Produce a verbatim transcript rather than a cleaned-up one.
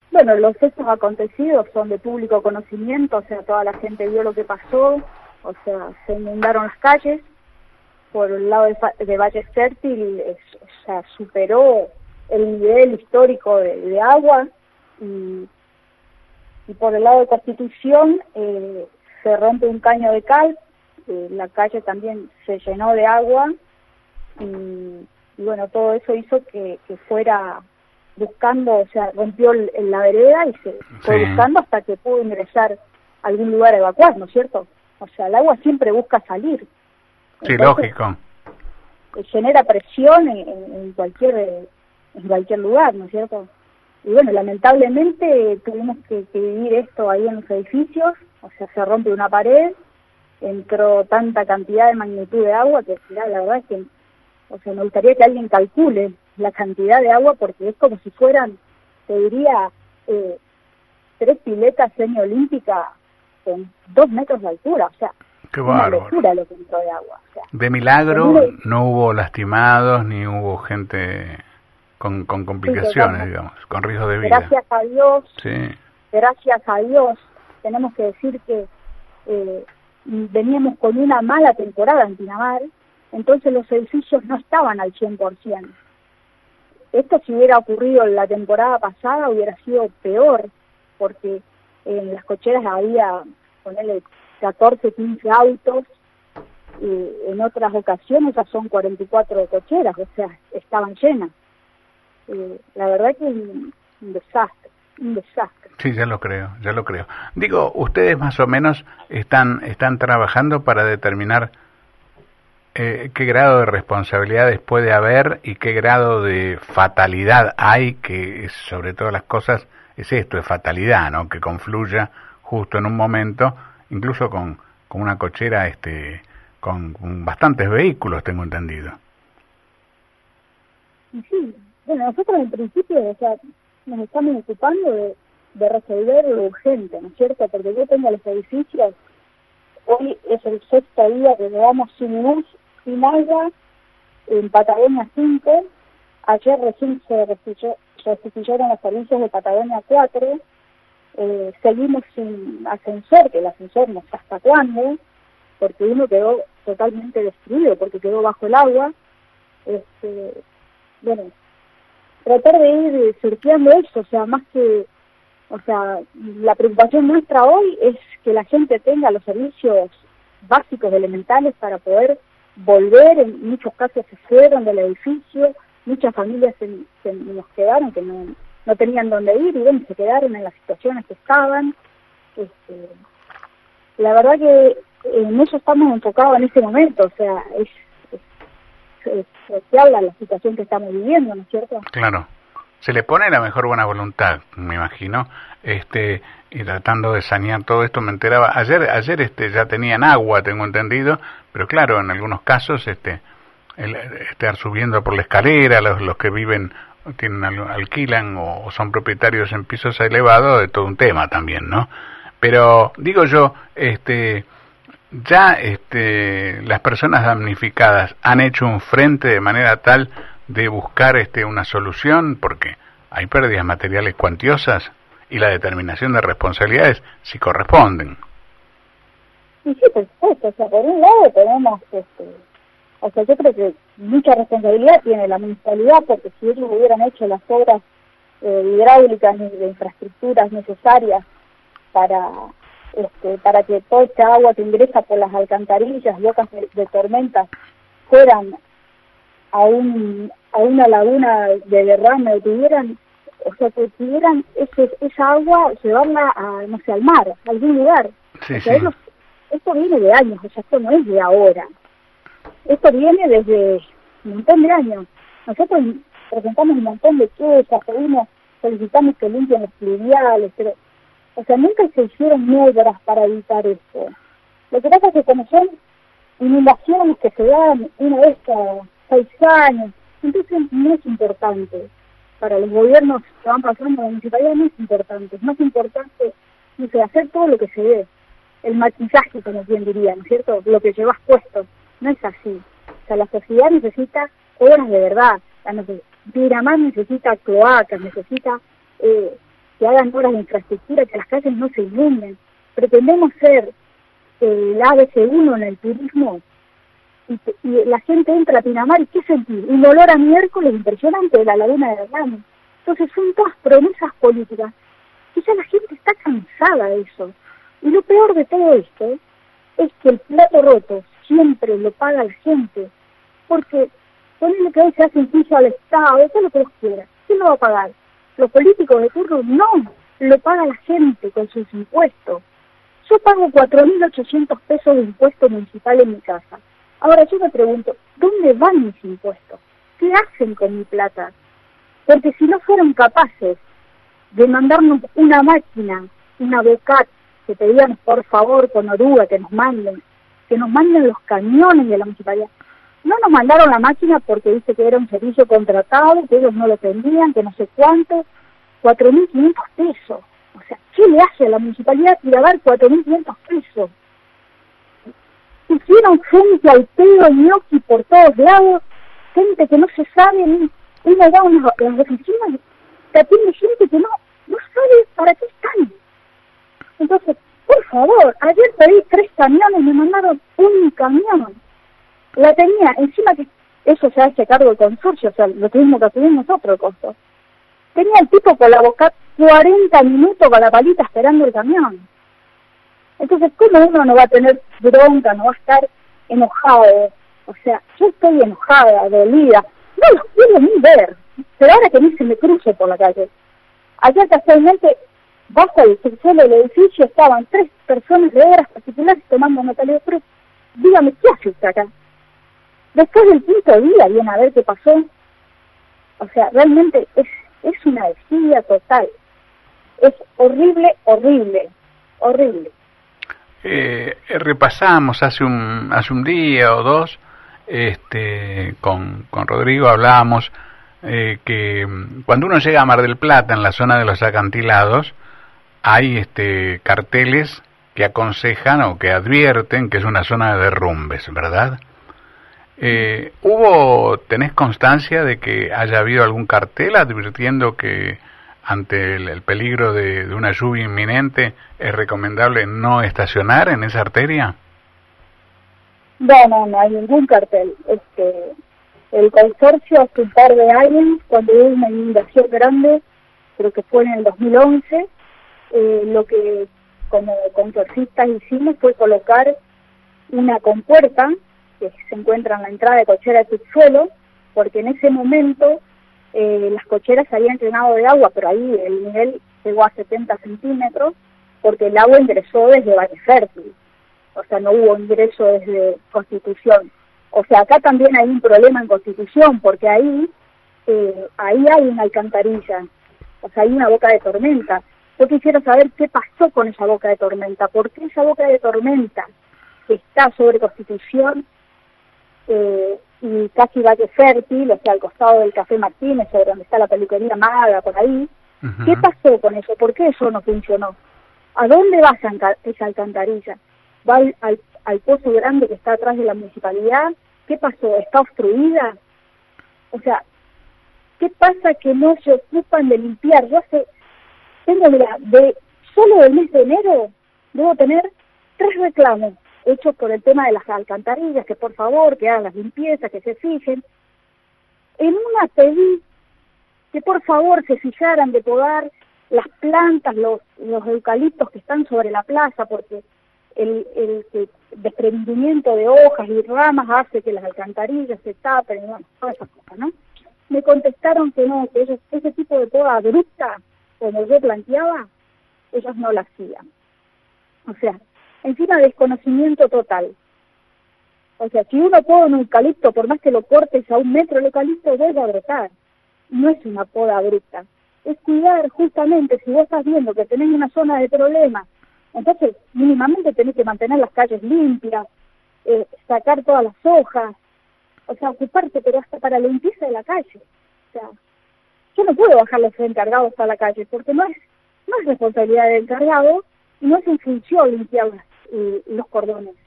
Bueno, los hechos acontecidos son de público conocimiento, o sea, toda la gente vio lo que pasó, o sea, se inundaron las calles. Por el lado de, de Valle Fértil, es, o sea, superó el nivel histórico de, de agua, y, y por el lado de Constitución eh, se rompe un caño de cal, eh, la calle también se llenó de agua, y, y bueno, todo eso hizo que, que fuera buscando, o sea, rompió el, el, la vereda y se fue sí. buscando hasta que pudo ingresar a algún lugar a evacuar, ¿no es cierto? O sea, el agua siempre busca salir. Sí, entonces, lógico. Genera presión en, en cualquier en cualquier lugar, ¿no es cierto? Y bueno, lamentablemente tuvimos que, que vivir esto ahí en los edificios, o sea, se rompe una pared, entró tanta cantidad de magnitud de agua que la verdad es que, o sea, me gustaría que alguien calcule la cantidad de agua, porque es como si fueran, te diría, eh, tres piletas semiolímpicas con dos metros de altura, o sea, qué una bárbaro. locura lo que entró de agua. O sea, de milagro no hubo lastimados ni hubo gente con, con complicaciones, sí, digamos, con riesgo de vida. Gracias a Dios, sí. gracias a Dios, tenemos que decir que eh, veníamos con una mala temporada en Pinamar, entonces los edificios no estaban al cien por ciento. Esto si hubiera ocurrido en la temporada pasada hubiera sido peor, porque en las cocheras había, ponerle catorce, quince autos, y en otras ocasiones ya son cuarenta y cuatro cocheras, o sea, estaban llenas. Eh, la verdad que es un, un desastre, un desastre. Sí, ya lo creo, ya lo creo. Digo, ustedes más o menos están están trabajando para determinar eh, qué grado de responsabilidades puede haber y qué grado de fatalidad hay, que es, sobre todas las cosas es esto, es fatalidad, ¿no? Que confluya justo en un momento, incluso con, con una cochera, este, con, con bastantes vehículos, tengo entendido. Sí, bueno, nosotros en principio, o sea, nos estamos ocupando de, de resolver lo urgente, ¿no es cierto? Porque yo tengo los edificios, hoy es el sexto día que llevamos sin luz, sin agua, en Patagonia cinco, ayer recién se restituyeron los servicios de Patagonia cuatro, eh, seguimos sin ascensor, que el ascensor no sé hasta cuándo, porque uno quedó totalmente destruido, porque quedó bajo el agua. Este, bueno, tratar de ir surfeando eso, o sea, más que, o sea, la preocupación nuestra hoy es que la gente tenga los servicios básicos, elementales, para poder volver. En muchos casos se fueron del edificio, muchas familias se, se nos quedaron, que no, no tenían dónde ir, y bueno, se quedaron en las situaciones que estaban. Este, la verdad que en eso estamos enfocados en ese momento, o sea, es, es, es se habla de la situación que estamos viviendo, ¿no es cierto? Claro, se le pone la mejor buena voluntad, me imagino, este, y tratando de sanear todo esto. Me enteraba, ayer ayer este ya tenían agua, tengo entendido, pero claro, en algunos casos este el, estar subiendo por la escalera, los, los que viven, tienen alquilan o, o son propietarios en pisos elevados, de todo un tema también, ¿no? Pero digo yo, este ya este las personas damnificadas han hecho un frente de manera tal de buscar este una solución, porque hay pérdidas materiales cuantiosas y la determinación de responsabilidades si corresponden. Sí, sí, por supuesto. O sea, por un lado tenemos, este, o sea, yo creo que mucha responsabilidad tiene la municipalidad, porque si ellos hubieran hecho las obras eh, hidráulicas y de infraestructuras necesarias para este, para que toda esta agua que ingresa por las alcantarillas, bocas de, de tormentas, fueran a un a una laguna de derrame, o tuvieran, o sea, que tuvieran ese, esa agua, llevarla a, no sé, al mar, a algún lugar. Sí, o sea, sí. Ellos, esto viene de años, o sea, esto no es de ahora. Esto viene desde un montón de años. Nosotros presentamos un montón de quejas, pedimos, solicitamos que limpien los pluviales, pero, o sea, nunca se hicieron obras para evitar esto. Lo que pasa es que como son inundaciones que se dan una vez cada seis años, entonces no es importante. Para los gobiernos que van pasando en la municipalidad no es importante. Es más importante, no sé, hacer todo lo que se ve. El maquillaje, como bien diría, ¿no es cierto? Lo que llevas puesto. No es así. O sea, la sociedad necesita obras de verdad. La Pinamar necesita cloacas, necesita eh, que hagan obras de infraestructura, que las calles no se inunden. Pretendemos ser eh, el A B C uno en el turismo, y, y la gente entra a Pinamar, ¿y qué sentir? Un olor a miércoles impresionante de la laguna de Hernán. Entonces son todas promesas políticas, y ya la gente está cansada de eso. Y lo peor de todo esto es que el plato roto siempre lo paga la gente, porque ponele que hoy se hace un juicio al Estado, todo lo que vos quieras, ¿quién lo va a pagar? ¿Los políticos de turno? No, lo paga la gente con sus impuestos. Yo pago cuatro mil ochocientos pesos de impuesto municipal en mi casa. Ahora yo me pregunto, ¿dónde van mis impuestos? ¿Qué hacen con mi plata? Porque si no fueron capaces de mandarnos una máquina, una Bocat, que pedían por favor con oruga que nos manden, que nos manden los camiones de la municipalidad. No nos mandaron la máquina porque dice que era un servicio contratado, que ellos no lo tenían, que no sé cuánto, cuatro mil quinientos pesos. O sea, ¿qué le hace a la municipalidad ir a dar cuatro mil quinientos pesos? Hicieron gente al pedo y ñoqui por todos lados, gente que no se sabe, ni uno va a unas, las oficinas, que atiende gente que no, no sabe para qué están. Entonces, por favor, ayer pedí tres camiones, me mandaron un camión. La tenía, encima que eso se hace cargo del consorcio, o sea, lo tuvimos que asumir nosotros el costo. Tenía el tipo con la boca cuarenta minutos con la palita esperando el camión. Entonces, ¿cómo uno no va a tener bronca, no va a estar enojado? O sea, yo estoy enojada, dolida, no los quiero ni ver, pero ahora que ni se me cruce por la calle. Ayer casualmente, bajo el subsuelo del edificio, estaban tres personas de obras particulares tomando nota. Le digo, pero dígame, ¿qué hace usted acá? Después del quinto día viene a ver qué pasó. O sea, realmente es, es una desidia total. Es horrible, horrible, horrible. Eh, repasamos hace un hace un día o dos, este, con, con Rodrigo hablábamos eh, que cuando uno llega a Mar del Plata, en la zona de los acantilados, hay este carteles que aconsejan o que advierten que es una zona de derrumbes, ¿verdad? Eh, ¿Hubo, tenés constancia de que haya habido algún cartel advirtiendo que ante el, el peligro de, de una lluvia inminente es recomendable no estacionar en esa arteria? No, no, no hay ningún cartel. Este, el consorcio hace un par de años, cuando hubo una inundación grande, creo que fue en el dos mil once, eh, lo que como consorcistas hicimos fue colocar una compuerta que se encuentra en la entrada de cochera de subsuelo, porque en ese momento eh, las cocheras se habían llenado de agua, pero ahí el nivel llegó a setenta centímetros, porque el agua ingresó desde Valle Fértil, o sea, no hubo ingreso desde Constitución. O sea, acá también hay un problema en Constitución, porque ahí, eh, ahí hay una alcantarilla, o sea, hay una boca de tormenta. Yo quisiera saber qué pasó con esa boca de tormenta, por qué esa boca de tormenta que está sobre Constitución eh, y casi Valle Fértil, o sea, al costado del Café Martínez, sobre donde está la peluquería Maga, por ahí. Uh-huh. ¿Qué pasó con eso? ¿Por qué eso no funcionó? ¿A dónde va esa, esa alcantarilla? ¿Va al, al, al pozo grande que está atrás de la municipalidad? ¿Qué pasó? ¿Está obstruida? O sea, ¿qué pasa que no se ocupan de limpiar? Yo hace, tengo, mira, de solo del mes de enero debo tener tres reclamos hechos por el tema de las alcantarillas, que por favor, que hagan las limpiezas, que se fijen. En una pedí que por favor se fijaran de podar las plantas, los, los eucaliptos que están sobre la plaza, porque el, el, el desprendimiento de hojas y ramas hace que las alcantarillas se tapen, y bueno, todas esas cosas, ¿no? Me contestaron que no, que ellos, ese tipo de poda abrupta, como yo planteaba, ellos no la hacían. O sea, encima desconocimiento total. O sea, si uno poda un eucalipto, por más que lo cortes a un metro, el eucalipto vuelve a brotar. No es una poda abrupta. Es cuidar justamente, si vos estás viendo que tenés una zona de problema, entonces mínimamente tenés que mantener las calles limpias, eh, sacar todas las hojas, o sea, ocuparte, pero hasta para la limpieza de la calle. O sea, yo no puedo bajar los encargados a la calle, porque no es, no es responsabilidad del encargado y no es en función limpiar las, eh, los cordones.